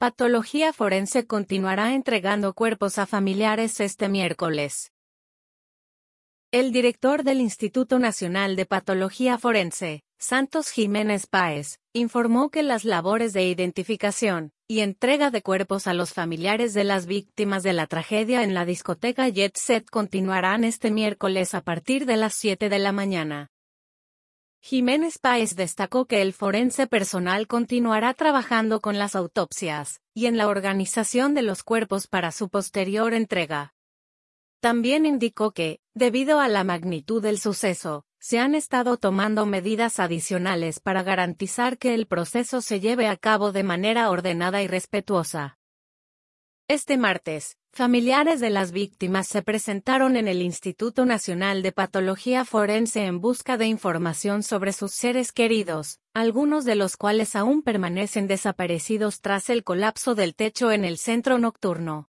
Patología Forense continuará entregando cuerpos a familiares este miércoles. El director del Instituto Nacional de Patología Forense, Santos Jiménez Páez, informó que las labores de identificación y entrega de cuerpos a los familiares de las víctimas de la tragedia en la discoteca Jet Set continuarán este miércoles a partir de las 7 de la mañana. Jiménez Páez destacó que el forense personal continuará trabajando con las autopsias y en la organización de los cuerpos para su posterior entrega. También indicó que, debido a la magnitud del suceso, se han estado tomando medidas adicionales para garantizar que el proceso se lleve a cabo de manera ordenada y respetuosa. Este martes, familiares de las víctimas se presentaron en el Instituto Nacional de Patología Forense en busca de información sobre sus seres queridos, algunos de los cuales aún permanecen desaparecidos tras el colapso del techo en el centro nocturno.